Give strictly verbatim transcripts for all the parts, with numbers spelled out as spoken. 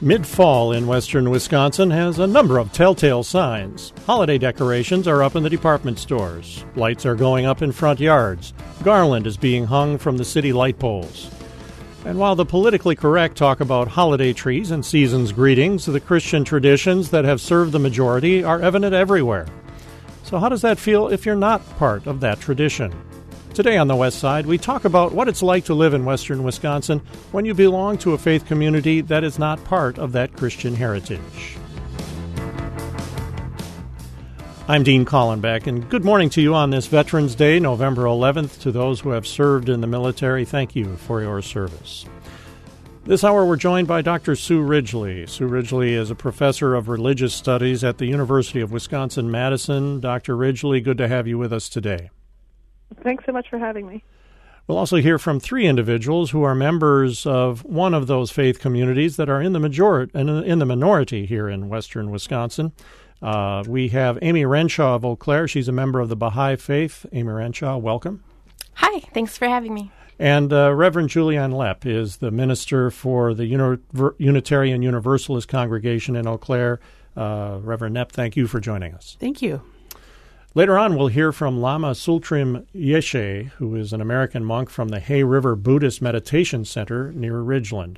Mid-fall in western Wisconsin has a number of telltale signs. Holiday decorations are up in the department stores. Lights are going up in front yards. Garland is being hung from the city light poles. And while the politically correct talk about holiday trees and season's greetings, the Christian traditions that have served the majority are evident everywhere. So how does that feel if you're not part of that tradition? Today on the West Side, we talk about what it's like to live in western Wisconsin when you belong to a faith community that is not part of that Christian heritage. I'm Dean Collenbeck, and good morning to you on this Veterans Day, November eleventh. To those who have served in the military, thank you for your service. This hour, we're joined by Doctor Sue Ridgely. Sue Ridgely is a professor of religious studies at the University of Wisconsin-Madison. Doctor Ridgely, good to have you with us today. Thanks so much for having me. We'll also hear from three individuals who are members of one of those faith communities that are in the majority and in the minority here in western Wisconsin. Uh, we have Amy Renshaw of Eau Claire. She's a member of the Baha'i faith. Amy Renshaw, welcome. Hi, thanks for having me. And uh, Reverend Julianne Lepp is the minister for the Uni- Unitarian Universalist congregation in Eau Claire. Uh, Reverend Lepp, thank you for joining us. Thank you. Later on, we'll hear from Lama Sultrim Yeshe, who is an American monk from the Hay River Buddhist Meditation Center near Ridgeland.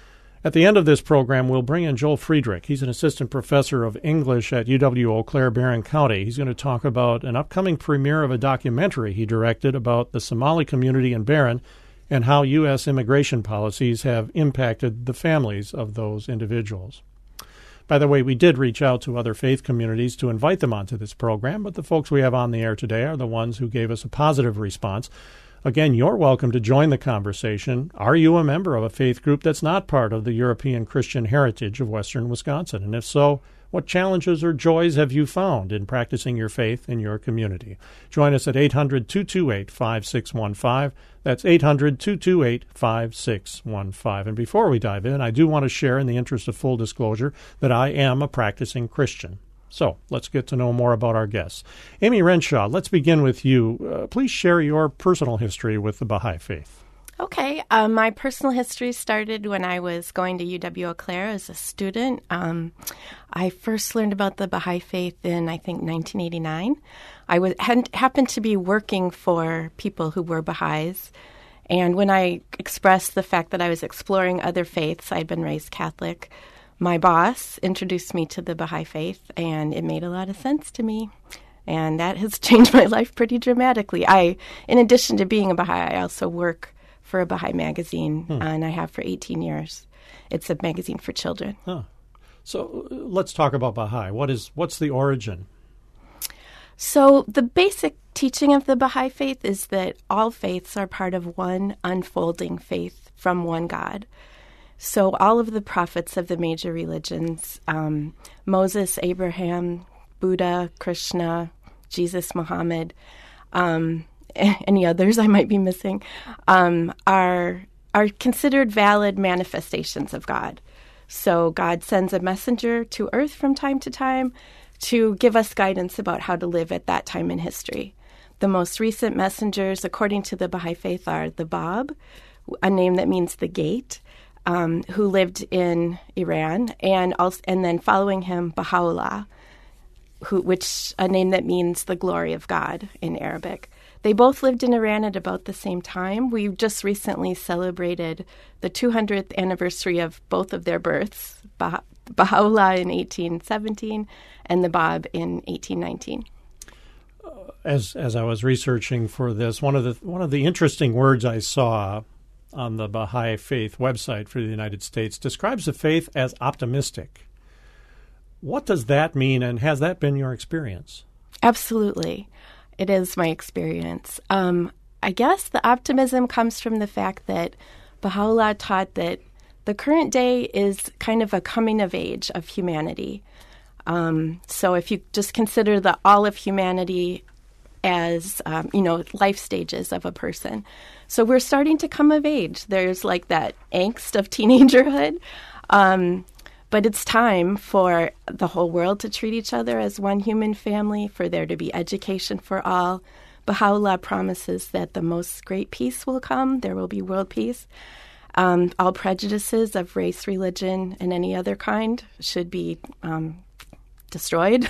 At the end of this program, we'll bring in Joel Friedrich. He's an assistant professor of English at U W Eau Claire, Barron County. He's going to talk about an upcoming premiere of a documentary he directed about the Somali community in Barron and how U S immigration policies have impacted the families of those individuals. By the way, we did reach out to other faith communities to invite them onto this program, but the folks we have on the air today are the ones who gave us a positive response. Again, you're welcome to join the conversation. Are you a member of a faith group that's not part of the European Christian heritage of western Wisconsin? And if so, what challenges or joys have you found in practicing your faith in your community? Join us at eight hundred, two two eight, five six one five. That's eight hundred, two two eight, five six one five. And before we dive in, I do want to share, in the interest of full disclosure, that I am a practicing Christian. So let's get to know more about our guests. Amy Renshaw, let's begin with you. Uh, please share your personal history with the Baha'i faith. Okay. Um, my personal history started when I was going to U W Eau Claire as a student. Um, I first learned about the Baha'i faith in, I think, nineteen eighty-nine. I was, had, happened to be working for people who were Baha'is. And when I expressed the fact that I was exploring other faiths, I'd been raised Catholic, my boss introduced me to the Baha'i faith, and it made a lot of sense to me. And that has changed my life pretty dramatically. I, in addition to being a Baha'i, I also work for a Baha'i magazine, hmm. and I have for eighteen years. It's a magazine for children. Huh. So uh, let's talk about Baha'i. What is what's the origin? So the basic teaching of the Baha'i faith is that all faiths are part of one unfolding faith from one God. So all of the prophets of the major religions, um, Moses, Abraham, Buddha, Krishna, Jesus, Muhammad, um, any others I might be missing, um, are are considered valid manifestations of God. So God sends a messenger to earth from time to time to give us guidance about how to live at that time in history. The most recent messengers, according to the Baha'i faith, are the Bab, a name that means the gate, um, who lived in Iran, and also, and then following him, Baha'u'llah, who, which a name that means the glory of God in Arabic. They both lived in Iran at about the same time. We just recently celebrated the two hundredth anniversary of both of their births, bah- Baha'u'llah in eighteen seventeen and the Bab in eighteen nineteen. As as I was researching for this, one of the one of the interesting words I saw on the Baha'i Faith website for the United States describes the faith as optimistic. What does that mean, and has that been your experience? Absolutely. It is my experience. Um, I guess the optimism comes from the fact that Baha'u'llah taught that the current day is kind of a coming of age of humanity. Um, so if you just consider the all of humanity as, um, you know, life stages of a person. So we're starting to come of age. There's like that angst of teenagerhood. Um, but it's time for the whole world to treat each other as one human family, for there to be education for all. Baha'u'llah promises that the most great peace will come. There will be world peace. Um, all prejudices of race, religion, and any other kind should be um, destroyed.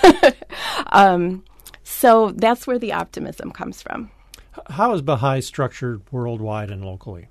um, so that's where the optimism comes from. How is Baha'i structured worldwide and locally?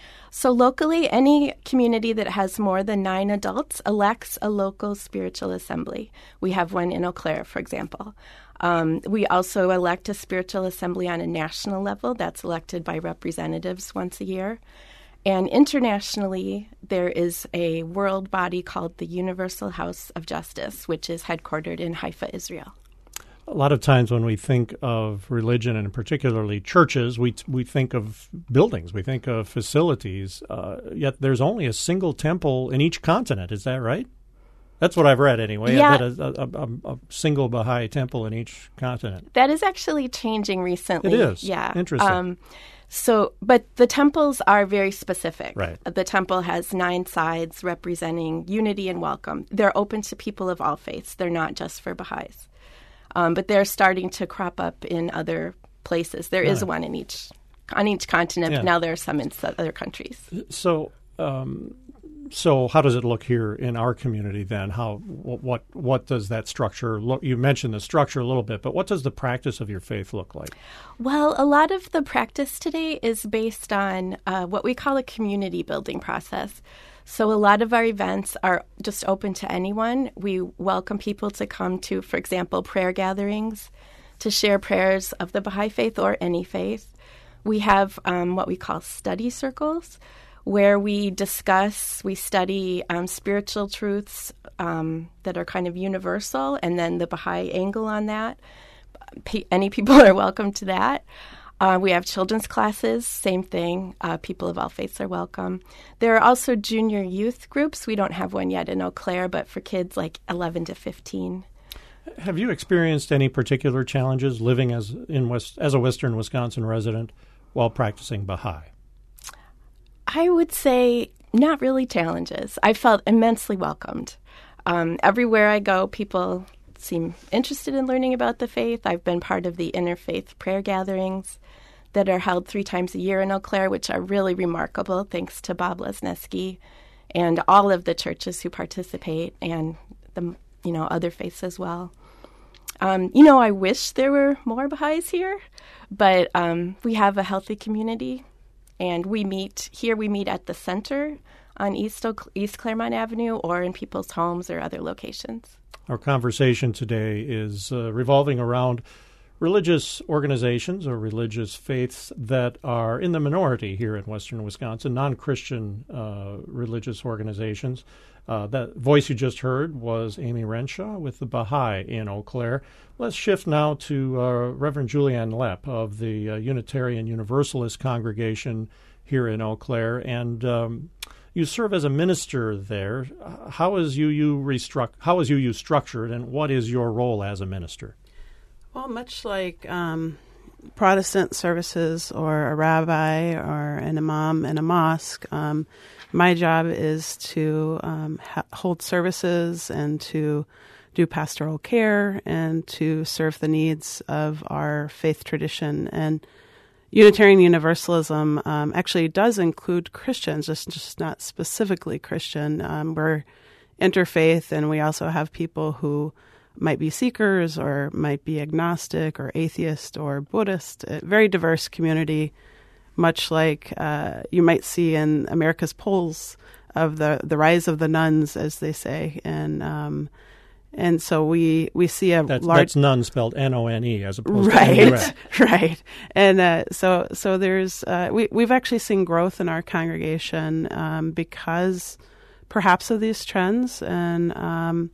So locally, any community that has more than nine adults elects a local spiritual assembly. We have one in Eau Claire, for example. Um, we also elect a spiritual assembly on a national level that's elected by representatives once a year. And internationally, there is a world body called the Universal House of Justice, which is headquartered in Haifa, Israel. A lot of times when we think of religion, and particularly churches, we we think of buildings, we think of facilities, uh, yet there's only a single temple in each continent. Is that right? That's what I've read anyway. Yeah. I've had a, a, a, a single Baha'i temple in each continent. That is actually changing recently. It is? Yeah. Interesting. Um, so, but the temples are very specific. Right. The temple has nine sides representing unity and welcome. They're open to people of all faiths. They're not just for Baha'is. Um, but they're starting to crop up in other places. There is Right. one in each on each continent. Yeah. But now there are some in other countries. So, um, so how does it look here in our community then? How what what does that structure look? You mentioned the structure a little bit, but what does the practice of your faith look like? Well, a lot of the practice today is based on uh, what we call a community building process. So a lot of our events are just open to anyone. We welcome people to come to, for example, prayer gatherings, to share prayers of the Baha'i faith or any faith. We have um, what we call study circles, where we discuss, we study um, spiritual truths um, that are kind of universal, and then the Baha'i angle on that. P- any people are welcome to that. Uh, we have children's classes, same thing. Uh, people of all faiths are welcome. There are also junior youth groups. We don't have one yet in Eau Claire, but for kids like eleven to fifteen. Have you experienced any particular challenges living as in West as a Western Wisconsin resident while practicing Baha'i? I would say not really challenges. I felt immensely welcomed. Um, everywhere I go, people seem interested in learning about the faith. I've been part of the interfaith prayer gatherings that are held three times a year in Eau Claire, which are really remarkable, thanks to Bob Lesneski and all of the churches who participate, and the you know other faiths as well. Um, you know, I wish there were more Baha'is here, but um, we have a healthy community, and we meet here. We meet at the center on East Oak, East Claremont Avenue, or in people's homes or other locations. Our conversation today is uh, revolving around religious organizations or religious faiths that are in the minority here in Western Wisconsin, non-Christian uh, religious organizations. Uh, that voice you just heard was Amy Renshaw with the Baha'i in Eau Claire. Let's shift now to uh, Reverend Julianne Lepp of the uh, Unitarian Universalist congregation here in Eau Claire, and um, you serve as a minister there. How is U U restruct? How is U U structured, and what is your role as a minister? Well, much like um, Protestant services or a rabbi or an imam in a mosque, um, my job is to um, ha- hold services and to do pastoral care and to serve the needs of our faith tradition. And Unitarian Universalism um, actually does include Christians, just, just not specifically Christian. Um, we're interfaith, and we also have people who might be seekers or might be agnostic or atheist or Buddhist. A very diverse community, much like uh, you might see in America's polls of the, the rise of the nuns, as they say. And um, and so we, we see a that's, large... That's nun spelled N O N E as opposed right, to N U S. Right. And uh, so so there's... Uh, we, we've actually seen growth in our congregation um, because perhaps of these trends and... Um,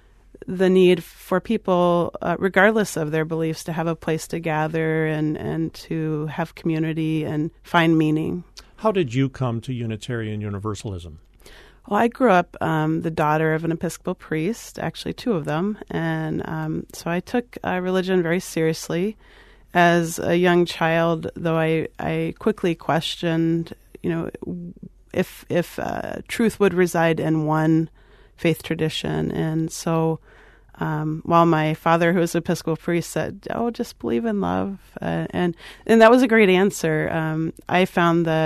the need for people, uh, regardless of their beliefs, to have a place to gather and, and to have community and find meaning. How did you come to Unitarian Universalism? Well, I grew up um, the daughter of an Episcopal priest, actually two of them, and um, so I took uh, religion very seriously. As a young child, though, I, I quickly questioned, you know, if if uh, truth would reside in one faith tradition, and so um, while my father, who was an Episcopal priest, said, "Oh, just believe in love," uh, and and that was a great answer. Um, I found that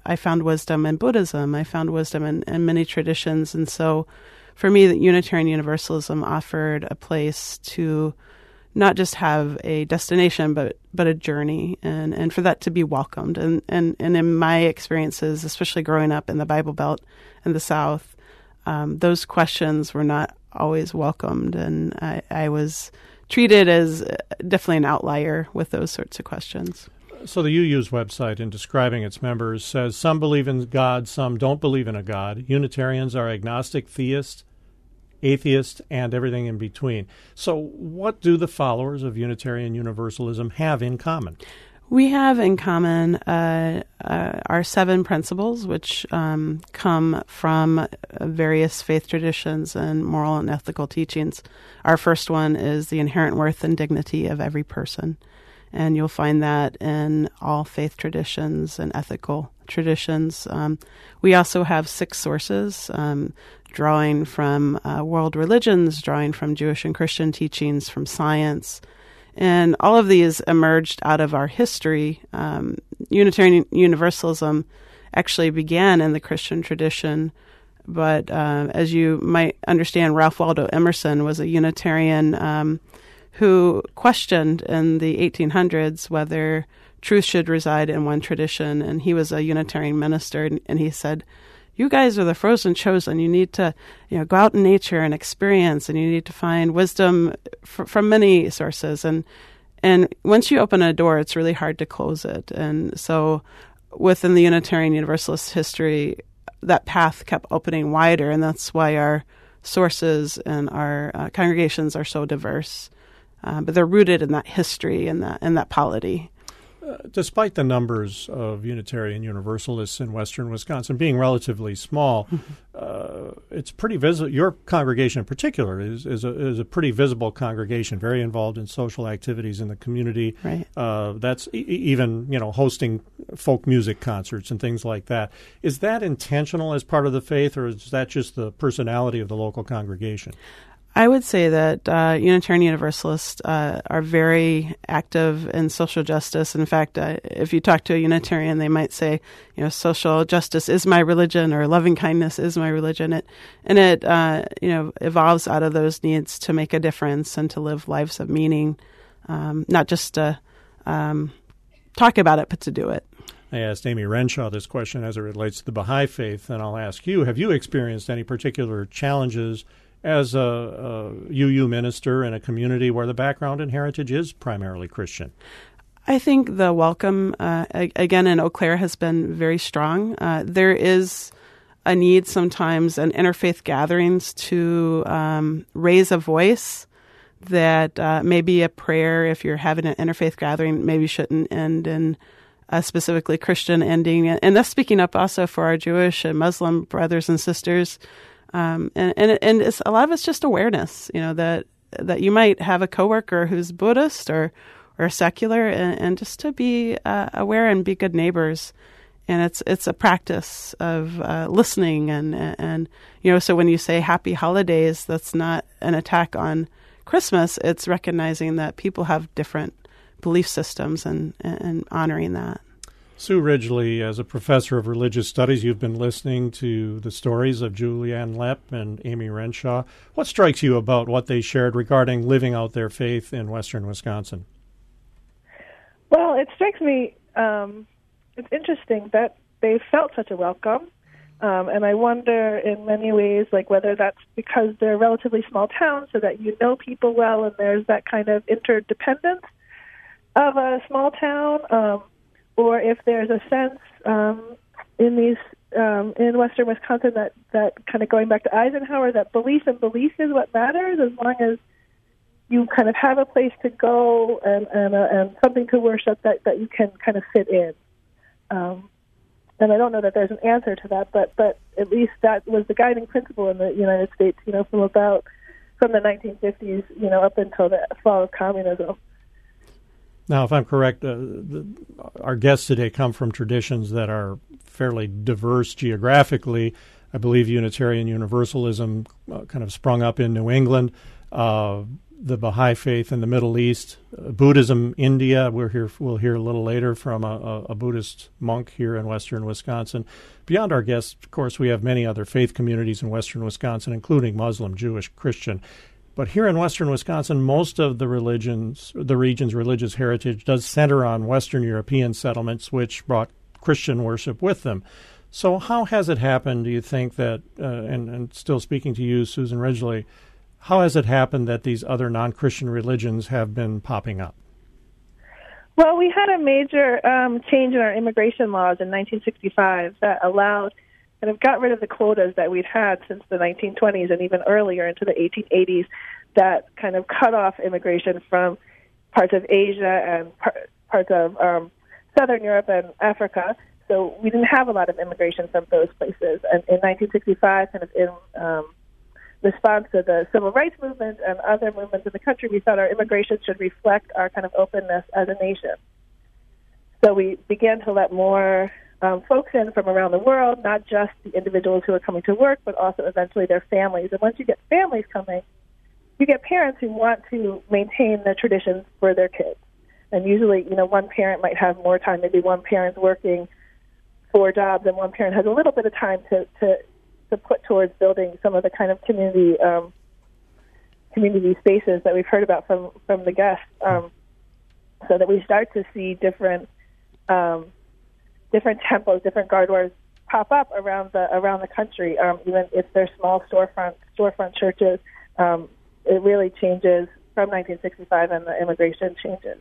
I found wisdom in Buddhism. I found wisdom in, in many traditions. And so for me, that Unitarian Universalism offered a place to not just have a destination, but but a journey, and, and for that to be welcomed. And, and, and in my experiences, especially growing up in the Bible Belt in the South, um, those questions were not always welcomed. And I, I was treated as definitely an outlier with those sorts of questions. So the U U's website, in describing its members, says some believe in God, some don't believe in a God. Unitarians are agnostic, theists, atheist, and everything in between. So what do the followers of Unitarian Universalism have in common? We have in common uh, uh, our seven principles, which um, come from various faith traditions and moral and ethical teachings. Our first one is the inherent worth and dignity of every person. And you'll find that in all faith traditions and ethical traditions. Um, we also have six sources, um, drawing from uh, world religions, drawing from Jewish and Christian teachings, from science. And all of these emerged out of our history. Um, Unitarian Universalism actually began in the Christian tradition, but uh, as you might understand, Ralph Waldo Emerson was a Unitarian um, who questioned in the eighteen hundreds whether truth should reside in one tradition. And he was a Unitarian minister, and, and he said, you guys are the frozen chosen. You need to, you know, go out in nature and experience, and you need to find wisdom f- from many sources. And and once you open a door, it's really hard to close it. And so within the Unitarian Universalist history, that path kept opening wider, and that's why our sources and our uh, congregations are so diverse. Uh, but they're rooted in that history and that and that polity. Uh, despite the numbers of Unitarian Universalists in western Wisconsin being relatively small, mm-hmm. uh, it's pretty visible. Your congregation in particular is is a, is a pretty visible congregation, very involved in social activities in the community. Right. Uh, that's e- even you know hosting folk music concerts and things like that. Is that intentional as part of the faith, or is that just the personality of the local congregation? I would say that uh, Unitarian Universalists uh, are very active in social justice. In fact, uh, if you talk to a Unitarian, they might say, you know, social justice is my religion, or loving kindness is my religion. It and it uh, you know evolves out of those needs to make a difference and to live lives of meaning, um, not just to um, talk about it, but to do it. I asked Amy Renshaw this question as it relates to the Baha'i faith, and I'll ask you: have you experienced any particular challenges as a, a U U minister in a community where the background and heritage is primarily Christian? I think the welcome, uh, again, in Eau Claire has been very strong. Uh, there is a need sometimes in interfaith gatherings to um, raise a voice that uh, maybe a prayer, if you're having an interfaith gathering, maybe shouldn't end in a specifically Christian ending. And that's speaking up also for our Jewish and Muslim brothers and sisters. Um, and and, and it's, a lot of it's just awareness, you know, that that you might have a coworker who's Buddhist or or secular, and, and just to be uh, aware and be good neighbors. And it's it's a practice of uh, listening, and, and you know, so when you say happy holidays, that's not an attack on Christmas. It's recognizing that people have different belief systems and, and honoring that. Sue Ridgely, as a professor of religious studies, you've been listening to the stories of Julianne Lepp and Amy Renshaw. What strikes you about what they shared regarding living out their faith in western Wisconsin? Well, it strikes me, um, it's interesting that they felt such a welcome, um, and I wonder in many ways, like whether that's because they're a relatively small town so that you know people well and there's that kind of interdependence of a small town, um, or if there's a sense um, in these um, in western Wisconsin that, that kind of going back to Eisenhower, that belief and belief is what matters, as long as you kind of have a place to go and and, uh, and something to worship that, that you can kind of fit in. Um, and I don't know that there's an answer to that, but, but at least that was the guiding principle in the United States, you know, from about from the nineteen fifties, you know, up until the fall of communism. Now, if I'm correct, uh, the, our guests today come from traditions that are fairly diverse geographically. I believe Unitarian Universalism uh, kind of sprung up in New England. Uh, the Baha'i faith in the Middle East, uh, Buddhism, India. We're here. We'll hear a little later from a, a, a Buddhist monk here in western Wisconsin. Beyond our guests, of course, we have many other faith communities in western Wisconsin, including Muslim, Jewish, Christian. But here in western Wisconsin, most of the religions, the region's religious heritage does center on Western European settlements, which brought Christian worship with them. So how has it happened, do you think, that, uh, and, and still speaking to you, Susan Ridgely, how has it happened that these other non-Christian religions have been popping up? Well, we had a major um, change in our immigration laws in nineteen sixty-five that allowed, kind of got rid of the quotas that we'd had since the nineteen twenties and even earlier into the eighteen eighties that kind of cut off immigration from parts of Asia and par- parts of um, Southern Europe and Africa. So we didn't have a lot of immigration from those places. And in nineteen sixty-five, kind of in um, response to the civil rights movement and other movements in the country, we thought our immigration should reflect our kind of openness as a nation. So we began to let more um, folks in from around the world, not just the individuals who are coming to work, but also eventually their families. And once you get families coming, you get parents who want to maintain the traditions for their kids. And usually, you know, one parent might have more time. Maybe one parent's working four jobs and one parent has a little bit of time to, to, to put towards building some of the kind of community um, community spaces that we've heard about from, from the guests, um, so that we start to see different um, different temples, different gurdwaras pop up around the around the country. Um, even if they're small storefront storefront churches, um, it really changes from nineteen sixty-five, and the immigration changes.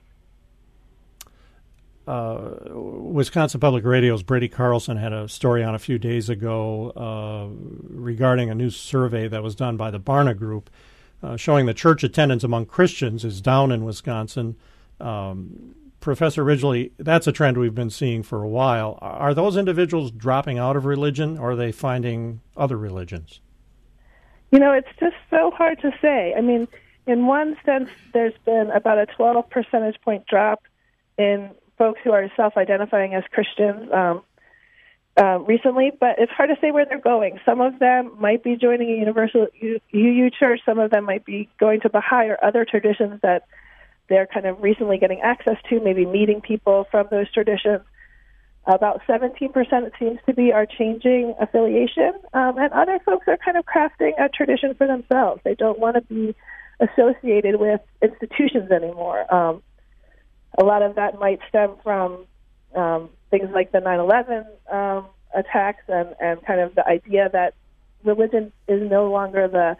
Uh, Wisconsin Public Radio's Brady Carlson had a story on a few days ago uh, regarding a new survey that was done by the Barna Group, uh, showing that church attendance among Christians is down in Wisconsin. Um, Professor Ridgely, that's a trend we've been seeing for a while. Are those individuals dropping out of religion, or are they finding other religions? You know, it's just so hard to say. I mean, in one sense, there's been about a twelve percentage point drop in folks who are self-identifying as Christians um, uh, recently, but it's hard to say where they're going. Some of them might be joining a universal U U church. Some of them might be going to Baha'i or other traditions that they're kind of recently getting access to, maybe meeting people from those traditions. About seventeen percent, it seems to be, are changing affiliation, um, and other folks are kind of crafting a tradition for themselves. They don't want to be associated with institutions anymore. Um, a lot of that might stem from um, things like the nine eleven um, attacks and, and kind of the idea that religion is no longer the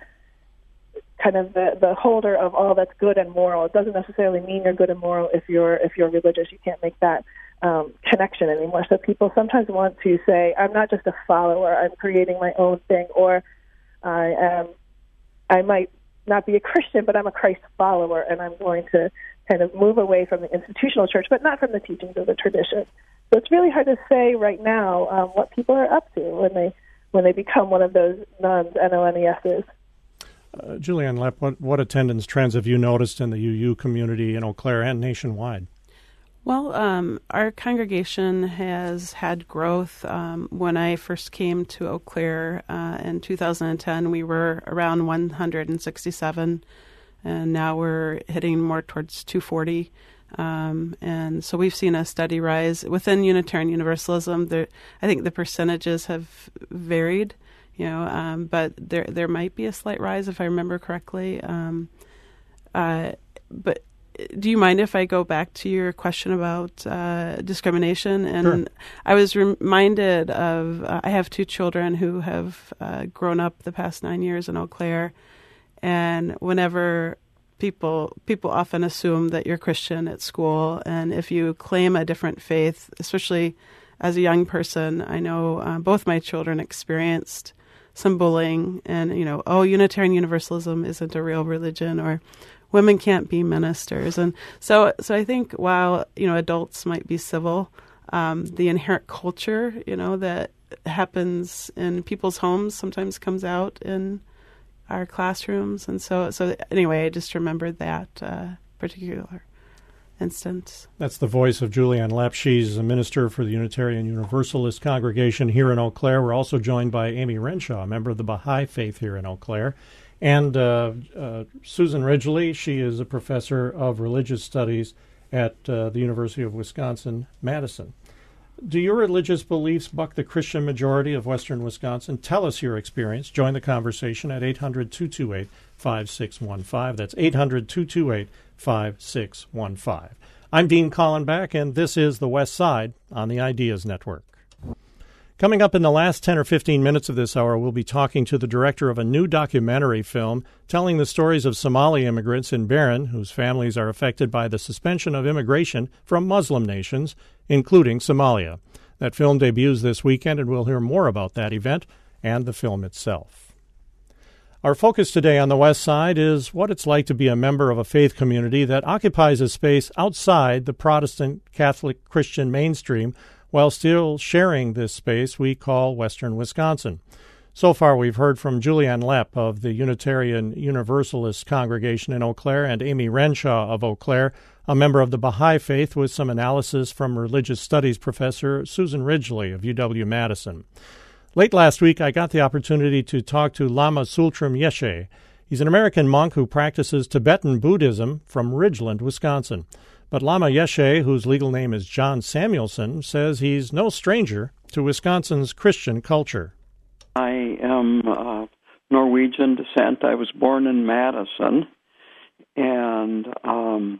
kind of the, the holder of all that's good and moral. It doesn't necessarily mean you're good and moral if you're if you're religious. You can't make that um, connection anymore. So people sometimes want to say, I'm not just a follower, I'm creating my own thing, or I am I might not be a Christian, but I'm a Christ follower, and I'm going to kind of move away from the institutional church, but not from the teachings of the tradition. So it's really hard to say right now um, what people are up to when they when they become one of those nuns, N O N E S's. Uh, Julianne Lepp, what, what attendance trends have you noticed in the U U community in Eau Claire and nationwide? Well, um, our congregation has had growth. Um, when I first came to Eau Claire uh, in two thousand ten, we were around one hundred sixty-seven, and now we're hitting more towards two forty. Um, and so we've seen a steady rise. Within Unitarian Universalism, there, I think the percentages have varied. You know, um, but there there might be a slight rise if I remember correctly. Um, uh, but do you mind if I go back to your question about uh, discrimination? And sure. I was reminded of uh, I have two children who have uh, grown up the past nine years in Eau Claire, and whenever people people often assume that you're Christian at school, and if you claim a different faith, especially as a young person, I know uh, both my children experienced some bullying, and, you know, oh, Unitarian Universalism isn't a real religion, or women can't be ministers. And so so I think while, you know, adults might be civil, um, the inherent culture, you know, that happens in people's homes sometimes comes out in our classrooms. And so, so anyway, I just remembered that uh, particular instance. That's the voice of Julianne Lepp. She's a minister for the Unitarian Universalist congregation here in Eau Claire. We're also joined by Amy Renshaw, a member of the Baha'i faith here in Eau Claire. And uh, uh, Susan Ridgely, she is a professor of religious studies at uh, the University of Wisconsin-Madison. Do your religious beliefs buck the Christian majority of Western Wisconsin? Tell us your experience. Join the conversation at eight hundred, two two eight, five six one five. That's eight hundred, two two eight, five six one five. I'm Dean Collenbach, and this is The West Side on the Ideas Network. Coming up in the last ten or fifteen minutes of this hour, we'll be talking to the director of a new documentary film telling the stories of Somali immigrants in Barron whose families are affected by the suspension of immigration from Muslim nations, including Somalia. That film debuts this weekend, and we'll hear more about that event and the film itself. Our focus today on the West Side is what it's like to be a member of a faith community that occupies a space outside the Protestant, Catholic, Christian mainstream, while still sharing this space we call Western Wisconsin. So far, we've heard from Julianne Lepp of the Unitarian Universalist congregation in Eau Claire and Amy Renshaw of Eau Claire, a member of the Baha'i faith, with some analysis from religious studies professor Susan Ridgely of U W-Madison. Late last week, I got the opportunity to talk to Lama Tsultrim Yeshe. He's an American monk who practices Tibetan Buddhism from Ridgeland, Wisconsin. But Lama Yeshe, whose legal name is John Samuelson, says he's no stranger to Wisconsin's Christian culture. I am uh, Norwegian descent. I was born in Madison, and um,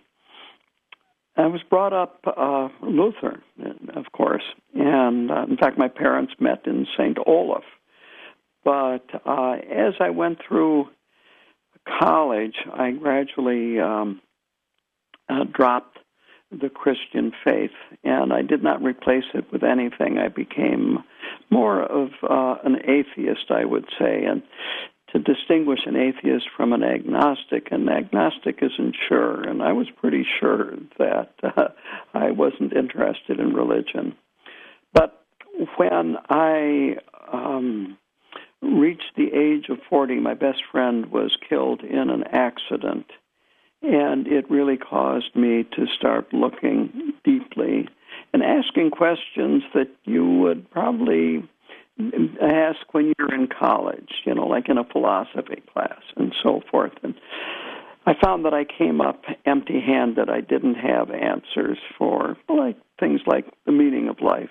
I was brought up uh, Lutheran, of course. And, uh, in fact, my parents met in Saint Olaf. But uh, as I went through college, I gradually um, uh, dropped the Christian faith, and I did not replace it with anything. I became more of uh, an atheist, I would say, and to distinguish an atheist from an agnostic, an agnostic isn't sure, and I was pretty sure that uh, I wasn't interested in religion. But when I um, reached the age of forty, my best friend was killed in an accident. And it really caused me to start looking deeply and asking questions that you would probably ask when you're in college, you know, like in a philosophy class and so forth. And I found that I came up empty-handed. I didn't have answers for like things like the meaning of life.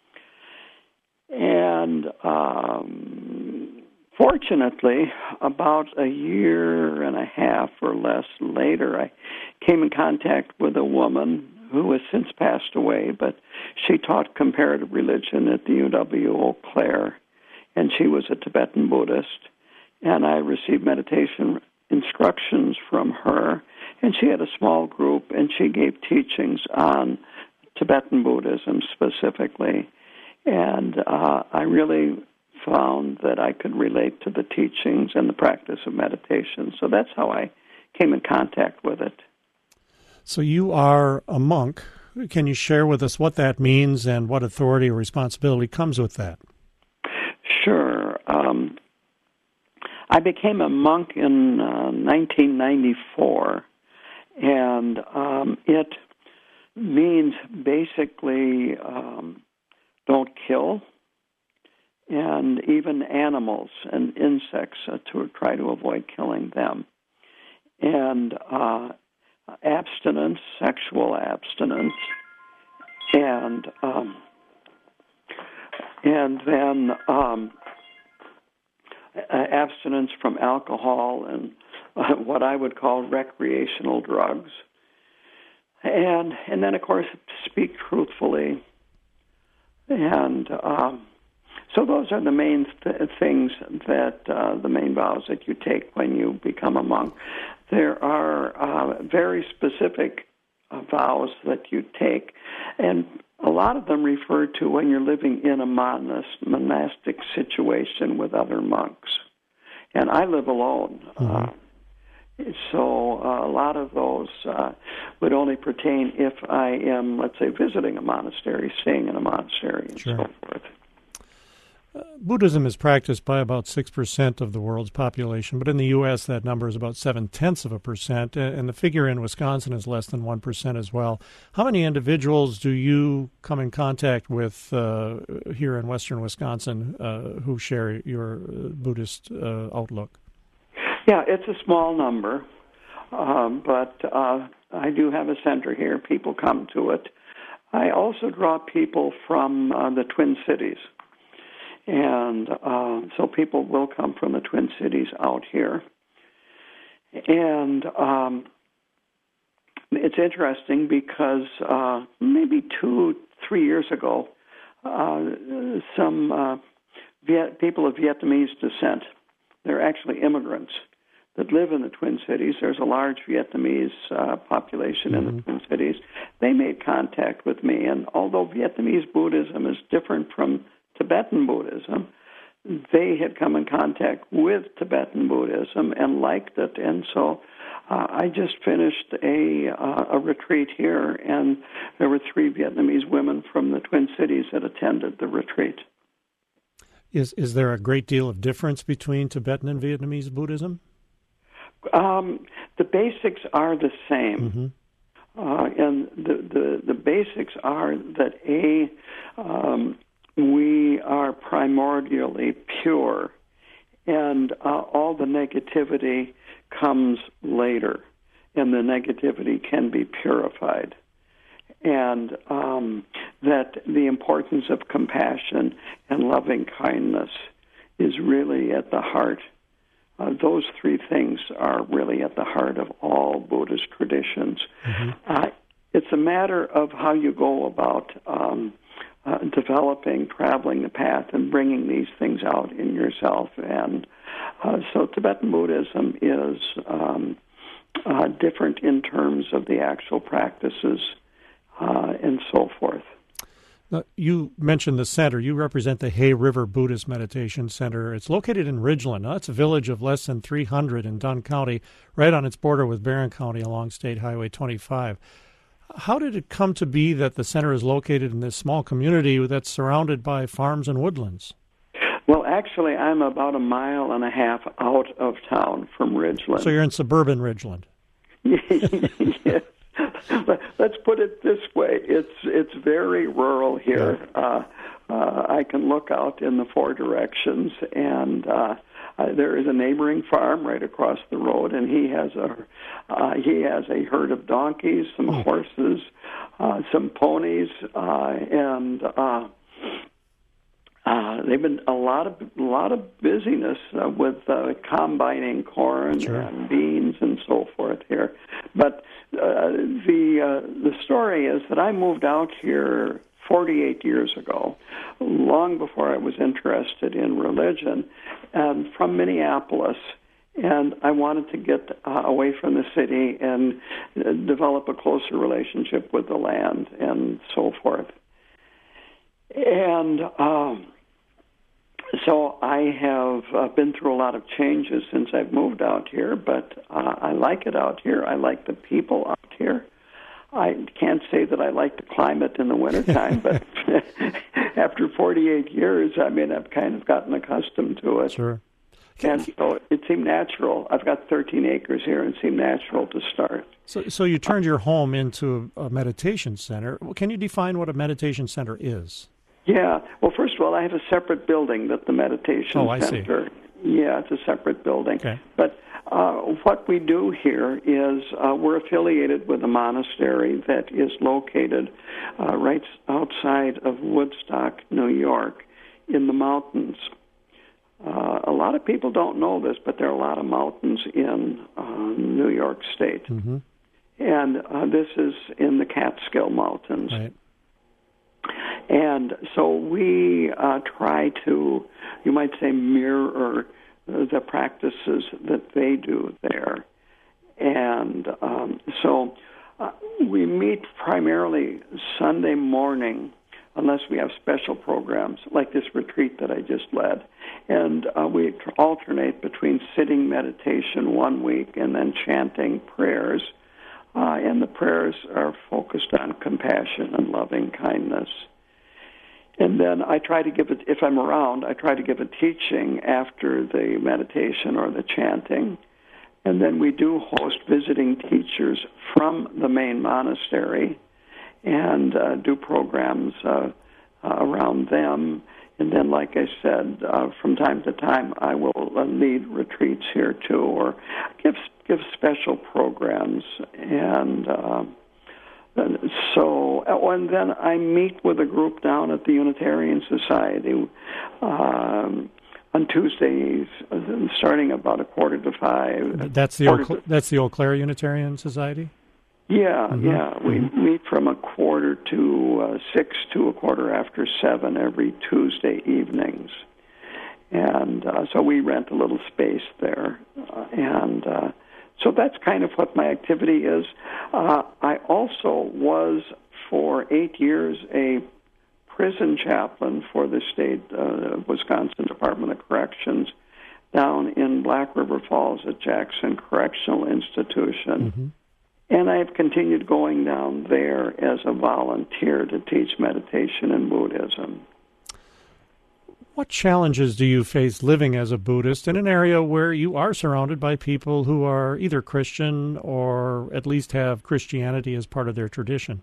And um, fortunately, about a year and a half or less later, I came in contact with a woman who has since passed away, but she taught comparative religion at the U W Eau Claire, and she was a Tibetan Buddhist, and I received meditation instructions from her, and she had a small group, and she gave teachings on Tibetan Buddhism specifically, and uh, I really found that I could relate to the teachings and the practice of meditation. So that's how I came in contact with it. So you are a monk. Can you share with us what that means and what authority or responsibility comes with that? Sure. Um, I became a monk in uh, nineteen ninety-four, and um, it means basically um, don't kill, and even animals and insects uh, to try to avoid killing them. And uh, abstinence, sexual abstinence, and um, and then um, abstinence from alcohol and uh, what I would call recreational drugs. And and then, of course, speak truthfully. And um, so those are the main th- things that, uh, the main vows that you take when you become a monk. There are uh, very specific uh, vows that you take, and a lot of them refer to when you're living in a monas- monastic situation with other monks. And I live alone. Mm-hmm. Uh, so uh, a lot of those uh, would only pertain if I am, let's say, visiting a monastery, staying in a monastery, and sure. so forth. Uh, Buddhism is practiced by about six percent of the world's population, but in the U S that number is about seven-tenths of a percent, and the figure in Wisconsin is less than one percent as well. How many individuals do you come in contact with uh, here in western Wisconsin uh, who share your Buddhist uh, outlook? Yeah, it's a small number, um, but uh, I do have a center here. People come to it. I also draw people from uh, the Twin Cities, and uh, so people will come from the Twin Cities out here. And um, it's interesting because uh, maybe two, three years ago, uh, some uh, Viet- people of Vietnamese descent, they're actually immigrants that live in the Twin Cities. There's a large Vietnamese uh, population in mm-hmm. the Twin Cities. They made contact with me, and although Vietnamese Buddhism is different from Tibetan Buddhism, they had come in contact with Tibetan Buddhism and liked it, and so uh, I just finished a uh, a retreat here, and there were three Vietnamese women from the Twin Cities that attended the retreat. Is is there a great deal of difference between Tibetan and Vietnamese Buddhism? Um, the basics are the same, mm-hmm. uh, and the, the the basics are that a um, we are primordially pure, and uh, all the negativity comes later, and the negativity can be purified. And um, that the importance of compassion and loving kindness is really at the heart. Uh, those three things are really at the heart of all Buddhist traditions. Mm-hmm. Uh, it's a matter of how you go about um, uh, developing, traveling the path, and bringing these things out in yourself. And uh, so Tibetan Buddhism is um, uh, different in terms of the actual practices uh, and so forth. Now, you mentioned the center. You represent the Hay River Buddhist Meditation Center. It's located in Ridgeland. Now, that's a village of less than three hundred in Dunn County, right on its border with Barron County along State Highway twenty-five. How did it come to be that the center is located in this small community that's surrounded by farms and woodlands? Well, actually, I'm about a mile and a half out of town from Ridgeland. So you're in suburban Ridgeland. Yes. Let's put it this way: it's it's very rural here. Yeah. Uh, uh, I can look out in the four directions, and uh, uh, there is a neighboring farm right across the road, and he has a uh, he has a herd of donkeys, some oh. horses, uh, some ponies, uh, and. Uh, Uh, they've been a lot of a lot of busyness uh, with uh, combining corn sure. and beans and so forth here. But uh, the uh, the story is that I moved out here forty-eight years ago, long before I was interested in religion, and from Minneapolis. And I wanted to get uh, away from the city and uh, develop a closer relationship with the land and so forth. And um, so I have uh, been through a lot of changes since I've moved out here, but uh, I like it out here. I like the people out here. I can't say that I like the climate in the wintertime, but after forty-eight years, I mean, I've kind of gotten accustomed to it. Sure. And so it seemed natural. I've got thirteen acres here, and it seemed natural to start. So, so you turned your home into a meditation center. Can you define what a meditation center is? Yeah. Well, first of all, I have a separate building that the meditation oh, I center. See. Yeah, it's a separate building. Okay. But uh, what we do here is uh, we're affiliated with a monastery that is located uh, right outside of Woodstock, New York, in the mountains. Uh, a lot of people don't know this, but there are a lot of mountains in uh, New York State. Mm-hmm. And uh, this is in the Catskill Mountains. Right. And so we uh, try to, you might say, mirror the practices that they do there. And um, so uh, we meet primarily Sunday morning, unless we have special programs like this retreat that I just led. And uh, we alternate between sitting meditation one week and then chanting prayers. Uh, and the prayers are focused on compassion and loving kindness. And then I try to give it, if I'm around, I try to give a teaching after the meditation or the chanting. And then we do host visiting teachers from the main monastery and uh, do programs uh, uh, around them. And then, like I said, uh, from time to time, I will uh, lead retreats here too, or give give special programs. And uh, so, and then I meet with a group down at the Unitarian Society um, on Tuesdays, starting about a quarter to five. That's the Eau Cl- that's the Eau Claire Unitarian Society. Yeah, mm-hmm. yeah. We mm-hmm. meet from a quarter to uh, six to a quarter after seven every Tuesday evenings. And uh, so we rent a little space there. Uh, and uh, so that's kind of what my activity is. Uh, I also was for eight years a prison chaplain for the state uh, Wisconsin Department of Corrections down in Black River Falls at Jackson Correctional Institution. Mm-hmm. And I have continued going down there as a volunteer to teach meditation and Buddhism. What challenges do you face living as a Buddhist in an area where you are surrounded by people who are either Christian or at least have Christianity as part of their tradition?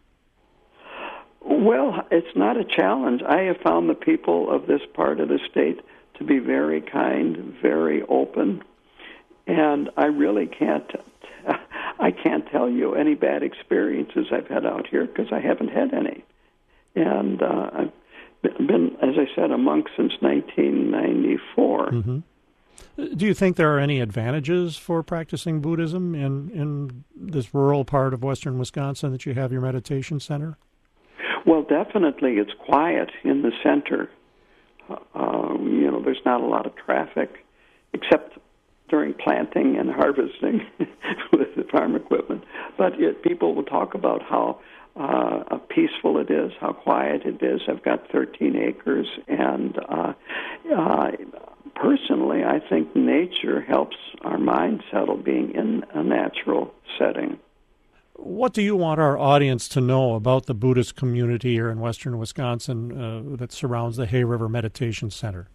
Well, it's not a challenge. I have found the people of this part of the state to be very kind, very open, and I really can't I can't tell you any bad experiences I've had out here because I haven't had any. And uh, I've been, as I said, a monk since nineteen ninety-four. Mm-hmm. Do you think there are any advantages for practicing Buddhism in, in this rural part of western Wisconsin that you have your meditation center? Well, definitely it's quiet in the center. Uh, you know, there's not a lot of traffic, except during planting and harvesting with the farm equipment. But it, people will talk about how uh, peaceful it is, how quiet it is. I've got thirteen acres, and uh, uh, personally, I think nature helps our mind settle being in a natural setting. What do you want our audience to know about the Buddhist community here in western Wisconsin uh, that surrounds the Hay River Meditation Center?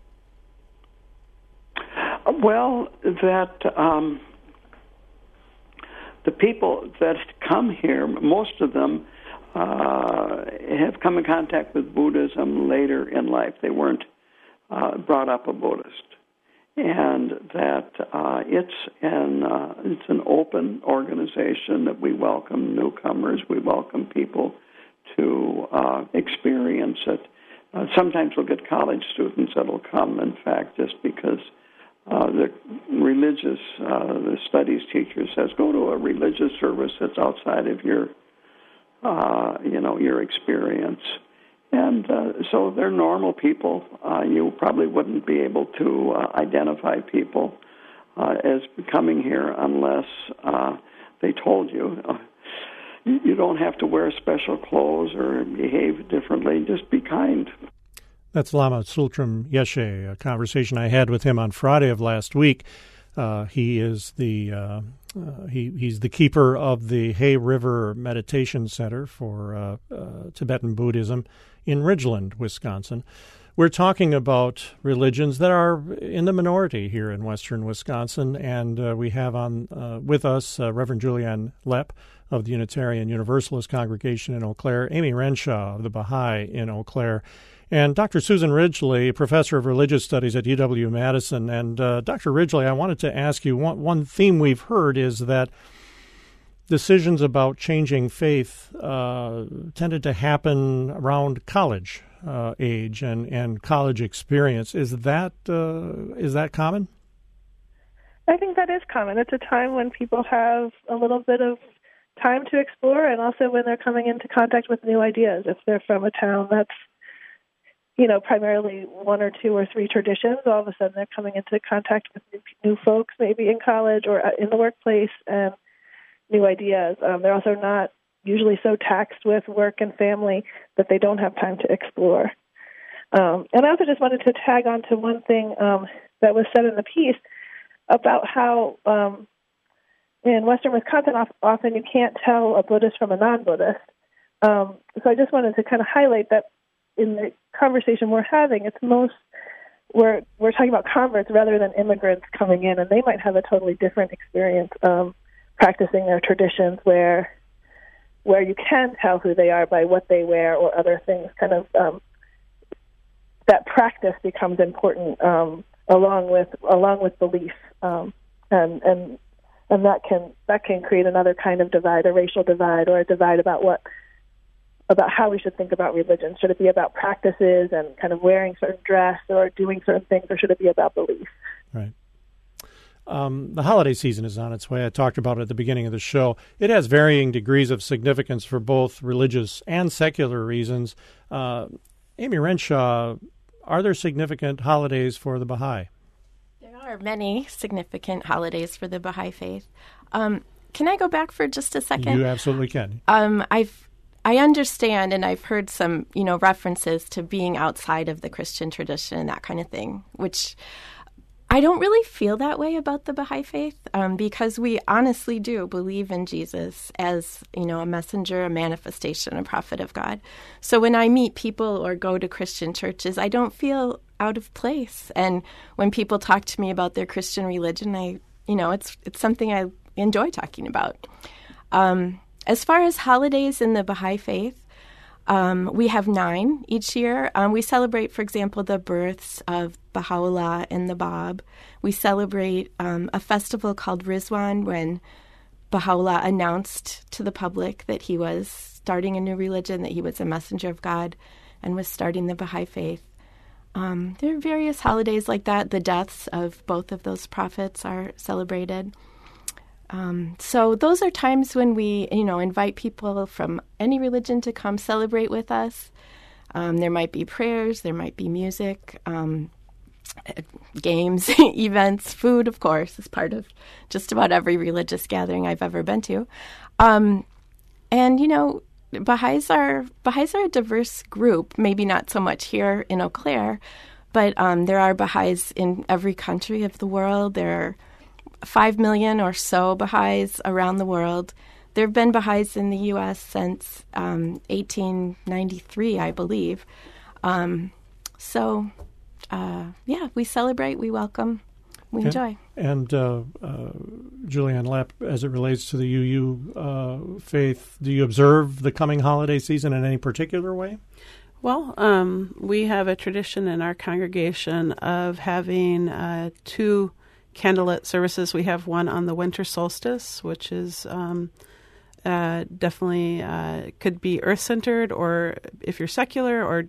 Well, that um, the people that come here, most of them uh, have come in contact with Buddhism later in life. They weren't uh, brought up a Buddhist. And that uh, it's an uh, it's an open organization that we welcome newcomers. We welcome people to uh, experience it. Uh, sometimes we'll get college students that'll come, in fact, just because uh, the religious, uh, the studies teacher says, go to a religious service that's outside of your, uh, you know, your experience. And uh, so they're normal people. Uh, you probably wouldn't be able to uh, identify people uh, as coming here unless uh, they told you. Uh, you don't have to wear special clothes or behave differently. Just be kind. That's Lama Tsultrim Yeshe, a conversation I had with him on Friday of last week. Uh, he is the uh, uh, he he's the keeper of the Hay River Meditation Center for uh, uh, Tibetan Buddhism in Ridgeland, Wisconsin. We're talking about religions that are in the minority here in western Wisconsin, and uh, we have on uh, with us uh, Reverend Julianne Lepp of the Unitarian Universalist Congregation in Eau Claire, Amy Renshaw of the Baha'i in Eau Claire, and Doctor Susan Ridgely, professor of religious studies at U W-Madison. And uh, Doctor Ridgely, I wanted to ask you, one, one theme we've heard is that decisions about changing faith uh, tended to happen around college uh, age and, and college experience. Is that uh, is that common? I think that is common. It's a time when people have a little bit of time to explore, and also when they're coming into contact with new ideas. If they're from a town that's, you know, primarily one or two or three traditions, all of a sudden they're coming into contact with new, new folks, maybe in college or in the workplace, and new ideas. Um, they're also not usually so taxed with work and family that they don't have time to explore. Um, and I also just wanted to tag on to one thing um, that was said in the piece about how um, in western Wisconsin often you can't tell a Buddhist from a non-Buddhist. Um, so I just wanted to kind of highlight that in the conversation we're having, it's most we're we're talking about converts rather than immigrants coming in, and they might have a totally different experience um, practicing their traditions, where where you can tell who they are by what they wear or other things. Kind of um, that practice becomes important um, along with along with belief, um, and and and that can that can create another kind of divide, a racial divide, or a divide about what about how we should think about religion. Should it be about practices and kind of wearing certain dress or doing certain things, or should it be about belief? Right. Um, the holiday season is on its way. I talked about it at the beginning of the show. It has varying degrees of significance for both religious and secular reasons. Uh, Amy Renshaw, are there significant holidays for the Baha'i? There are many significant holidays for the Baha'i faith. Um, can I go back for just a second? You absolutely can. Um, I've I understand, and I've heard some, you know, references to being outside of the Christian tradition and that kind of thing, which I don't really feel that way about the Baha'i faith, um, because we honestly do believe in Jesus as, you know, a messenger, a manifestation, a prophet of God. So when I meet people or go to Christian churches, I don't feel out of place. And when people talk to me about their Christian religion, I, you know, it's it's something I enjoy talking about. Um, as far as holidays in the Baha'i faith, Um, we have nine each year. Um, we celebrate, for example, the births of Baha'u'llah and the Bab. We celebrate um, a festival called Rizwan, when Baha'u'llah announced to the public that he was starting a new religion, that he was a messenger of God, and was starting the Baha'i faith. Um, there are various holidays like that. The deaths of both of those prophets are celebrated. Um, so those are times when we, you know, invite people from any religion to come celebrate with us. Um, there might be prayers, there might be music, um, games, events, food, of course, is part of just about every religious gathering I've ever been to. Um, and, you know, Baha'is are, Baha'is are a diverse group, maybe not so much here in Eau Claire, but um, there are Baha'is in every country of the world. There are Five million or so Baha'is around the world. There have been Baha'is in the U S since um, eighteen ninety-three, I believe. Um, so, uh, yeah, we celebrate, we welcome, we okay. enjoy. And uh, uh, Julianne Lapp, as it relates to the U U uh, faith, do you observe the coming holiday season in any particular way? Well, um, we have a tradition in our congregation of having uh, two candlelit services. We have one on the winter solstice, which is um, uh, definitely uh, could be earth-centered, or if you're secular, or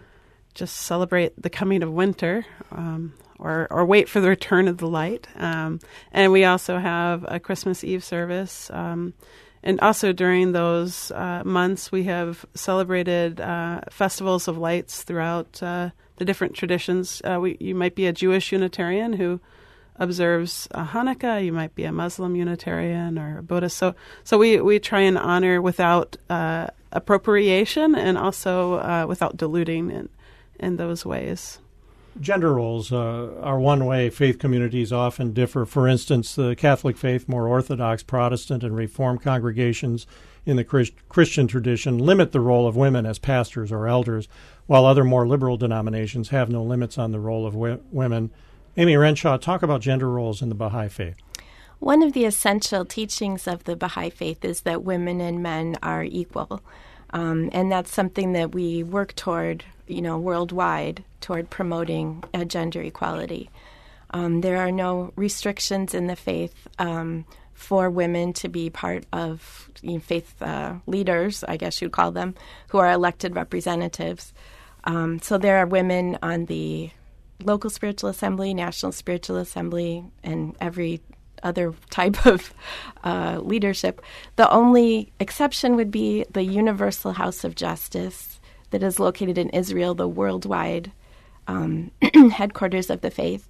just celebrate the coming of winter, um, or, or wait for the return of the light. Um, and we also have a Christmas Eve service. Um, and also during those uh, months, we have celebrated uh, festivals of lights throughout uh, the different traditions. Uh, we, you might be a Jewish Unitarian who observes uh, Hanukkah. You might be a Muslim Unitarian or a Buddhist. So, so we, we try and honor without uh, appropriation, and also uh, without diluting in, in those ways. Gender roles uh, are one way faith communities often differ. For instance, the Catholic faith, more Orthodox, Protestant, and Reformed congregations in the Christ- Christian tradition limit the role of women as pastors or elders, while other more liberal denominations have no limits on the role of w- women. Amy Renshaw, talk about gender roles in the Baha'i faith. One of the essential teachings of the Baha'i faith is that women and men are equal. Um, and that's something that we work toward, you know, worldwide, toward promoting uh, gender equality. Um, there are no restrictions in the faith um, for women to be part of you know, faith uh, leaders, I guess you'd call them, who are elected representatives. Um, so there are women on the local spiritual assembly, national spiritual assembly, and every other type of uh, leadership. The only exception would be the Universal House of Justice that is located in Israel, the worldwide um, headquarters of the faith.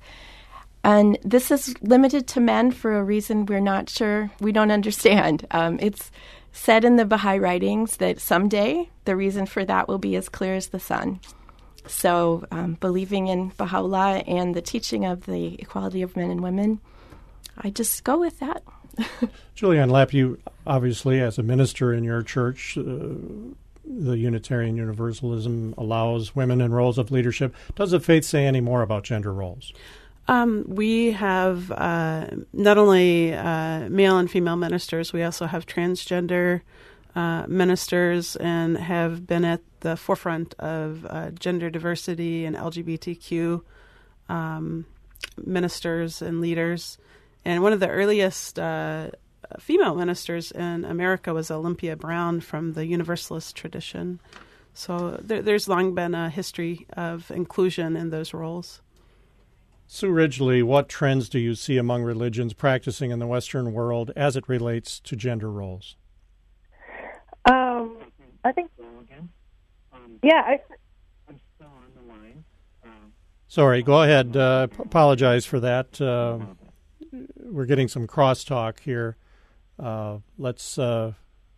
And this is limited to men for a reason we're not sure, we don't understand. Um, it's said in the Baha'i writings that someday the reason for that will be as clear as the sun. So um, believing in Baha'u'llah and the teaching of the equality of men and women, I just go with that. Julianne Lapp, you obviously, as a minister in your church, uh, the Unitarian Universalism allows women in roles of leadership. Does the faith say any more about gender roles? Um, we have uh, not only uh, male and female ministers, we also have transgender uh, ministers and have been at the forefront of uh, gender diversity and L G B T Q um, ministers and leaders. And one of the earliest uh, female ministers in America was Olympia Brown from the Universalist tradition. So there, there's long been a history of inclusion in those roles. Sue Ridgely, what trends do you see among religions practicing in the Western world as it relates to gender roles? Um, I think, yeah, I, I'm still on the line. Um, Sorry, go ahead. Uh, p- apologize for that. Uh, we're getting some crosstalk here. Uh, let's uh,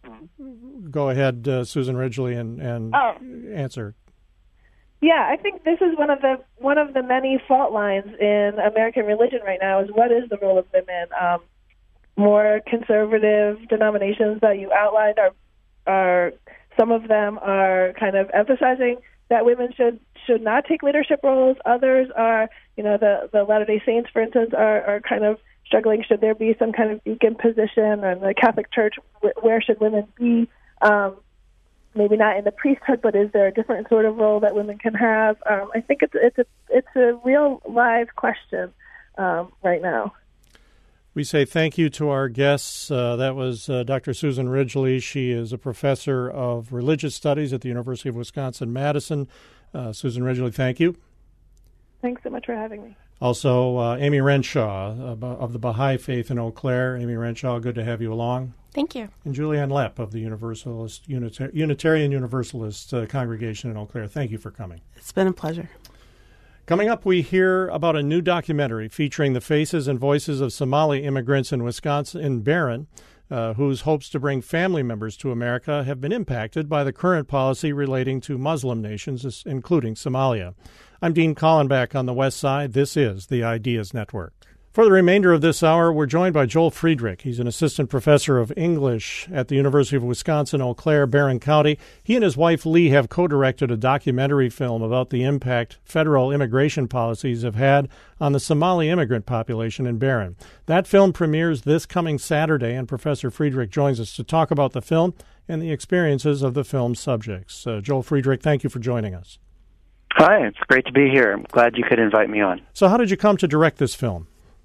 go ahead, uh, Susan Ridgely, and, and Oh. answer. Yeah, I think this is one of the one of the many fault lines in American religion right now is what is the role of women. Um, more conservative denominations that you outlined are are some of them are kind of emphasizing that women should should not take leadership roles. Others are, you know, the the Latter-day Saints, for instance, are, are kind of struggling. Should there be some kind of deacon position, or in the Catholic Church, where should women be? Um, maybe not in the priesthood, but is there a different sort of role that women can have? Um, I think it's it's a it's a real live question um, right now. We say thank you to our guests. Uh, that was uh, Doctor Susan Ridgely. She is a professor of religious studies at the University of Wisconsin-Madison. Uh, Susan Ridgely, thank you. Thanks so much for having me. Also, uh, Amy Renshaw uh, of the Baha'i Faith in Eau Claire. Amy Renshaw, good to have you along. Thank you. And Julianne Lepp of the Universalist Unitar- Unitarian Universalist uh, congregation in Eau Claire. Thank you for coming. It's been a pleasure. Coming up, we hear about a new documentary featuring the faces and voices of Somali immigrants in Wisconsin, in Barron, uh, whose hopes to bring family members to America have been impacted by the current policy relating to Muslim nations, including Somalia. I'm Dean Collenbach on the West Side. This is the Ideas Network. For the remainder of this hour, we're joined by Joel Friedrich. He's an assistant professor of English at the University of Wisconsin-Eau Claire, Barron County. He and his wife, Lee, have co-directed a documentary film about the impact federal immigration policies have had on the Somali immigrant population in Barron. That film premieres this coming Saturday, and Professor Friedrich joins us to talk about the film and the experiences of the film's subjects. Uh, Joel Friedrich, thank you for joining us. Hi, it's great to be here. I'm glad you could invite me on. So how did you come to direct this film?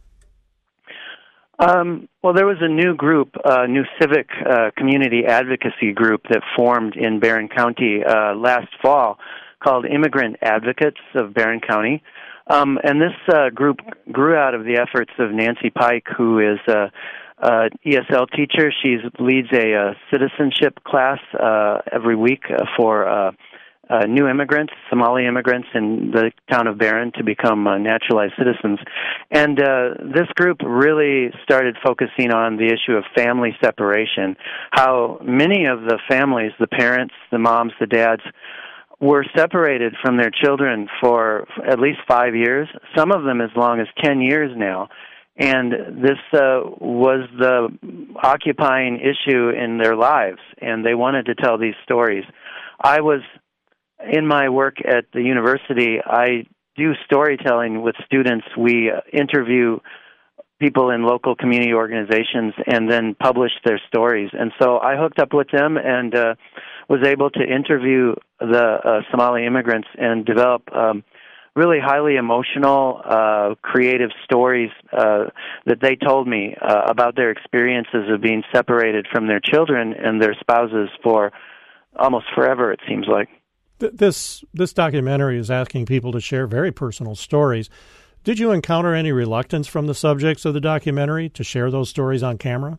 Um, well, there was a new group, a uh, new civic uh, community advocacy group that formed in Barron County uh, last fall called Immigrant Advocates of Barron County. Um, and this uh, group grew out of the efforts of Nancy Pike, who is a, a E S L teacher. She leads a, a citizenship class uh, every week uh, for uh, Uh, new immigrants, Somali immigrants in the town of Barron to become uh, naturalized citizens. And uh, this group really started focusing on the issue of family separation, how many of the families, the parents, the moms, the dads, were separated from their children for at least five years, some of them as long as ten years now. And this uh, was the occupying issue in their lives, and they wanted to tell these stories. I was In my work at the university, I do storytelling with students. We uh, interview people in local community organizations and then publish their stories. And so I hooked up with them and uh, was able to interview the uh, Somali immigrants and develop um, really highly emotional, uh, creative stories uh, that they told me uh, about their experiences of being separated from their children and their spouses for almost forever, it seems like. This this documentary is asking people to share very personal stories. Did you encounter any reluctance from the subjects of the documentary to share those stories on camera?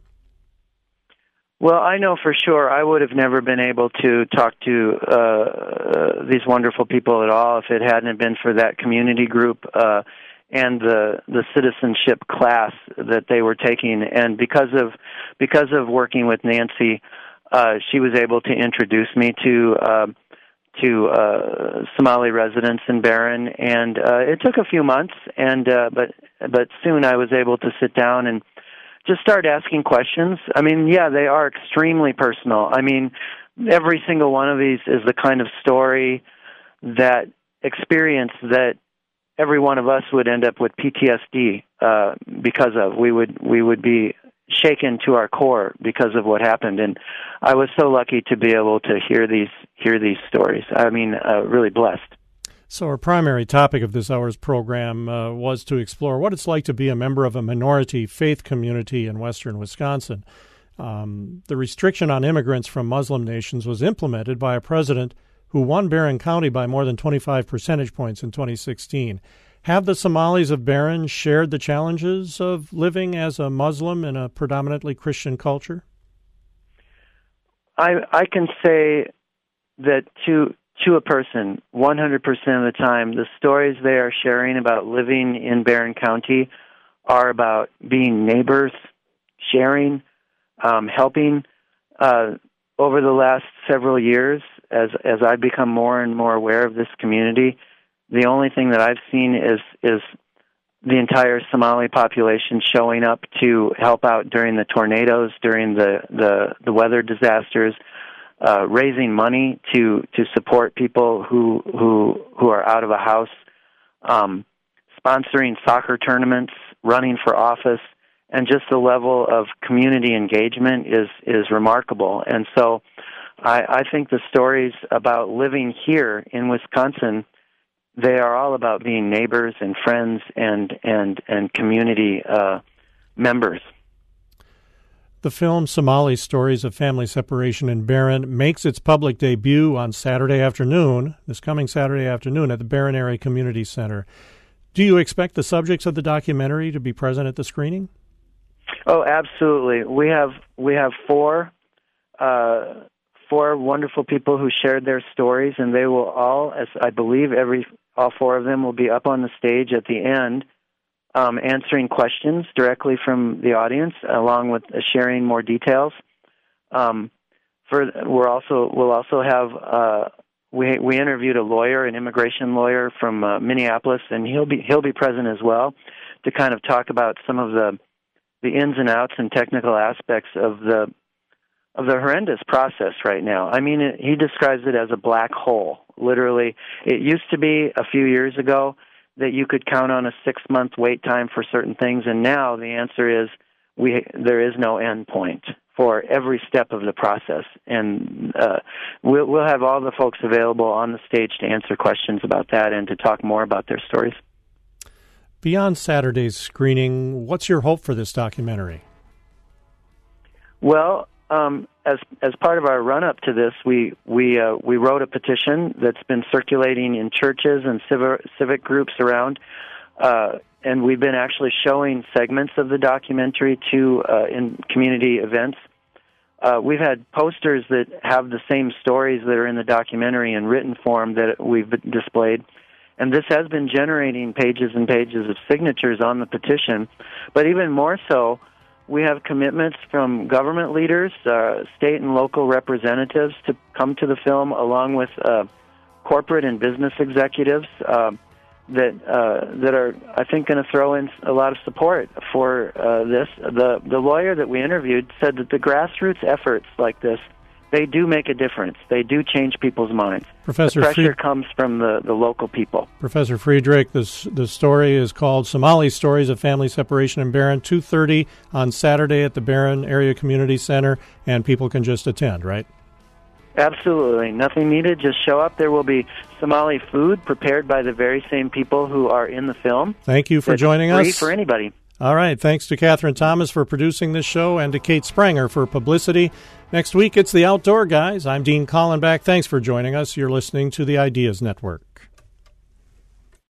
Well, I know for sure I would have never been able to talk to uh, these wonderful people at all if it hadn't been for that community group uh, and the the citizenship class that they were taking. And because of because of working with Nancy, uh, she was able to introduce me to Uh, to uh, Somali residents in Barron, and uh, it took a few months, and uh, but but soon I was able to sit down and just start asking questions. I mean, yeah, they are extremely personal. I mean, every single one of these is the kind of story, that experience that every one of us would end up with P T S D uh, because of. We would we would be shaken to our core because of what happened. And I was so lucky to be able to hear these hear these stories. I mean, uh, really blessed. So our primary topic of this hour's program uh, was to explore what it's like to be a member of a minority faith community in western Wisconsin. Um, the restriction on immigrants from Muslim nations was implemented by a president who won Barron County by more than twenty-five percentage points in twenty sixteen. Have the Somalis of Barron shared the challenges of living as a Muslim in a predominantly Christian culture? I I can say that to to a person, one hundred percent of the time, the stories they are sharing about living in Barron County are about being neighbors, sharing, um, helping. Uh, over the last several years, as as I've become more and more aware of this community, the only thing that I've seen is is the entire Somali population showing up to help out during the tornadoes, during the, the, the weather disasters, uh, raising money to, to support people who who who are out of a house, um, sponsoring soccer tournaments, running for office, and just the level of community engagement is is remarkable. And so I, I think the stories about living here in Wisconsin, they are all about being neighbors and friends and and and community uh, members. The film Somali Stories of Family Separation in Barron makes its public debut on Saturday afternoon, this coming Saturday afternoon, at the Barron Area Community Center. Do you expect the subjects of the documentary to be present at the screening? Oh, absolutely. We have we have four uh, four wonderful people who shared their stories, and they will all, as I believe, every all four of them will be up on the stage at the end, um, answering questions directly from the audience, along with uh, sharing more details. Um, for we're also we'll also have uh, we we interviewed a lawyer, an immigration lawyer from uh, Minneapolis, and he'll be he'll be present as well to kind of talk about some of the the ins and outs and technical aspects of the of the horrendous process right now. I mean, it, he describes it as a black hole, literally. It used to be a few years ago that you could count on a six-month wait time for certain things, and now the answer is we there is no end point for every step of the process. And uh, we'll, we'll have all the folks available on the stage to answer questions about that and to talk more about their stories. Beyond Saturday's screening, what's your hope for this documentary? Well, um, as as part of our run-up to this, we we uh, we wrote a petition that's been circulating in churches and civic civic groups around, uh, and we've been actually showing segments of the documentary to uh, in community events. Uh, we've had posters that have the same stories that are in the documentary in written form that we've displayed. And this has been generating pages and pages of signatures on the petition. But even more so, we have commitments from government leaders, uh, state and local representatives to come to the film, along with uh, corporate and business executives uh, that uh, that are, I think, going to throw in a lot of support for uh, this. The, the lawyer that we interviewed said that the grassroots efforts like this, they do make a difference. They do change people's minds. Professor the pressure Fried- comes from the, the local people. Professor Friedrich, this, the story is called Somali Stories of Family Separation in Barron, two thirty on Saturday at the Barron Area Community Center, and people can just attend, right? Absolutely. Nothing needed. Just show up. There will be Somali food prepared by the very same people who are in the film. Thank you for It's joining free us. for anybody. All right. Thanks to Catherine Thomas for producing this show and to Kate Spranger for publicity. Next week, it's the Outdoor Guys. I'm Dean Collenbach. Thanks for joining us. You're listening to the Ideas Network.